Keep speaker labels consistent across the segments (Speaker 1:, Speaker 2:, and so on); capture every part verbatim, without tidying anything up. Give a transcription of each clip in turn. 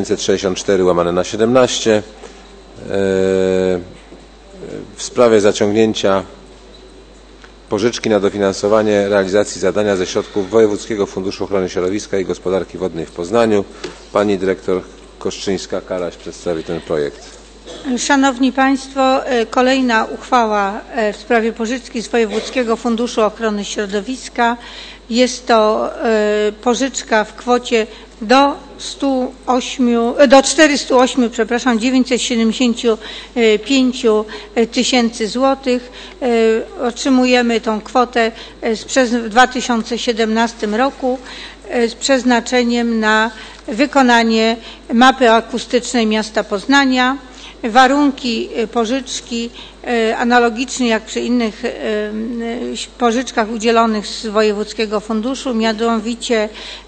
Speaker 1: pięćset sześćdziesiąt cztery łamane na siedemnaście w sprawie zaciągnięcia pożyczki na dofinansowanie realizacji zadania ze środków Wojewódzkiego Funduszu Ochrony Środowiska i Gospodarki Wodnej w Poznaniu. Pani dyrektor Koszczyńska-Karaś przedstawi ten projekt.
Speaker 2: Szanowni Państwo, kolejna uchwała w sprawie pożyczki z Wojewódzkiego Funduszu Ochrony Środowiska. Jest to pożyczka w kwocie do stu ośmiu, do czterystu ośmiu, przepraszam, dziewięćset siedemdziesięciu pięciu tysięcy złotych. Otrzymujemy tą kwotę w dwa tysiące siedemnastym roku z przeznaczeniem na wykonanie mapy akustycznej miasta Poznania. Warunki pożyczki analogicznie jak przy innych pożyczkach udzielonych z Wojewódzkiego Funduszu, mianowicie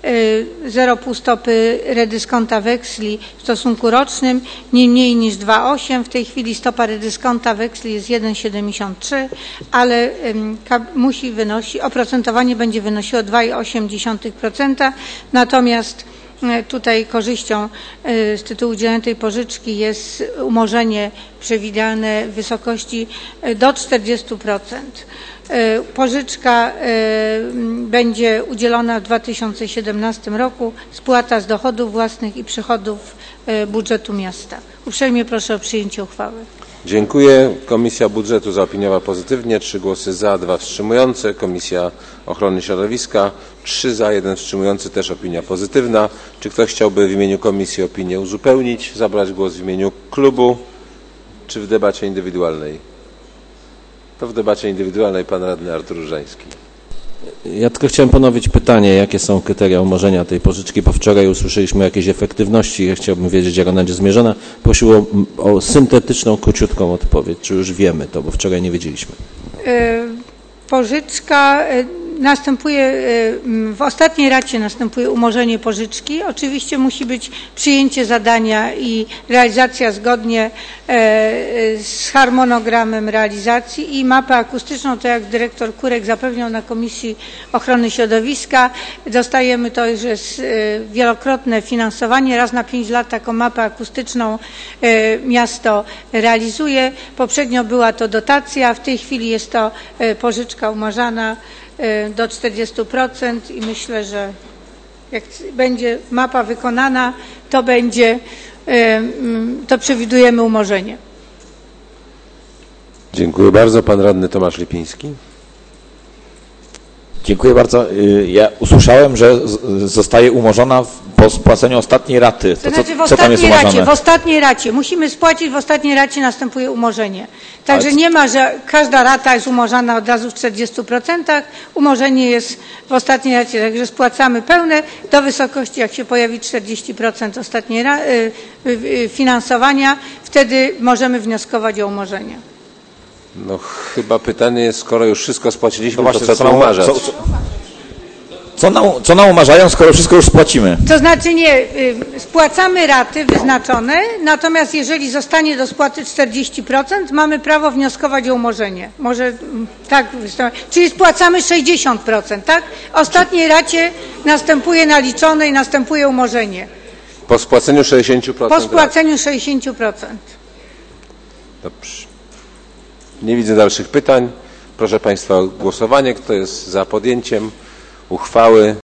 Speaker 2: zero pół stopy redyskonta weksli w stosunku rocznym, nie mniej niż dwa przecinek osiem. W tej chwili stopa redyskonta weksli jest jeden przecinek siedemdziesiąt trzy, ale musi wynosić, oprocentowanie będzie wynosiło dwa przecinek osiem procent. Natomiast tutaj korzyścią z tytułu udzielenia tej pożyczki jest umorzenie przewidziane w wysokości do czterdziestu procent. Pożyczka będzie udzielona w dwa tysiące siedemnastym roku, spłata z dochodów własnych i przychodów budżetu miasta. Uprzejmie proszę o przyjęcie uchwały.
Speaker 1: Dziękuję. Komisja Budżetu zaopiniowała pozytywnie. Trzy głosy za, dwa wstrzymujące. Komisja Ochrony Środowiska trzy za, jeden wstrzymujący, też opinia pozytywna. Czy ktoś chciałby w imieniu komisji opinię uzupełnić, zabrać głos w imieniu klubu, czy w debacie indywidualnej? To w debacie indywidualnej pan radny Artur Różański.
Speaker 3: Ja tylko chciałem ponowić pytanie, jakie są kryteria umorzenia tej pożyczki, bo wczoraj usłyszeliśmy o jakiejś efektywności. Ja chciałbym wiedzieć, jak ona będzie zmierzona. Prosił o, o syntetyczną, króciutką odpowiedź. Czy już wiemy to, bo wczoraj nie wiedzieliśmy.
Speaker 2: Pożyczka następuje, w ostatniej racie następuje umorzenie pożyczki. Oczywiście musi być przyjęcie zadania i realizacja zgodnie z harmonogramem realizacji i mapę akustyczną, to jak dyrektor Kurek zapewniał na Komisji Ochrony Środowiska, dostajemy to już jest wielokrotne finansowanie, raz na pięć lat taką mapę akustyczną miasto realizuje. Poprzednio była to dotacja, w tej chwili jest to pożyczka umarzana do czterdziestu procent i myślę, że jak będzie mapa wykonana, to będzie, to przewidujemy umorzenie.
Speaker 1: Dziękuję bardzo. Pan radny Tomasz Lipiński.
Speaker 4: Dziękuję bardzo. Ja usłyszałem, że zostaje umorzona po spłaceniu ostatniej raty. To,
Speaker 2: to znaczy w
Speaker 4: co, co tam jest
Speaker 2: ostatniej
Speaker 4: umorzone?
Speaker 2: racie, w ostatniej racie. Musimy spłacić, w ostatniej racie następuje umorzenie. Także nie ma, że każda rata jest umorzona od razu w czterdziestu procentach. Umorzenie jest w ostatniej racie, także spłacamy pełne do wysokości, jak się pojawi czterdzieści procent ostatniej finansowania, wtedy możemy wnioskować o umorzenie.
Speaker 1: No chyba pytanie jest, skoro już wszystko spłaciliśmy,
Speaker 4: no właśnie,
Speaker 1: to co tu umarzać?
Speaker 4: Co, co, co, nam, co nam umarzają, skoro wszystko już spłacimy?
Speaker 2: To znaczy nie, spłacamy raty wyznaczone, natomiast jeżeli zostanie do spłaty czterdzieści procent, mamy prawo wnioskować o umorzenie. Może tak, czyli spłacamy sześćdziesiąt procent, tak? Ostatniej racie następuje naliczone i następuje umorzenie.
Speaker 1: Po spłaceniu sześćdziesięciu procent?
Speaker 2: Po spłaceniu sześćdziesięciu procent.
Speaker 1: Dobrze. Nie widzę dalszych pytań. Proszę Państwa o głosowanie. Kto jest za podjęciem uchwały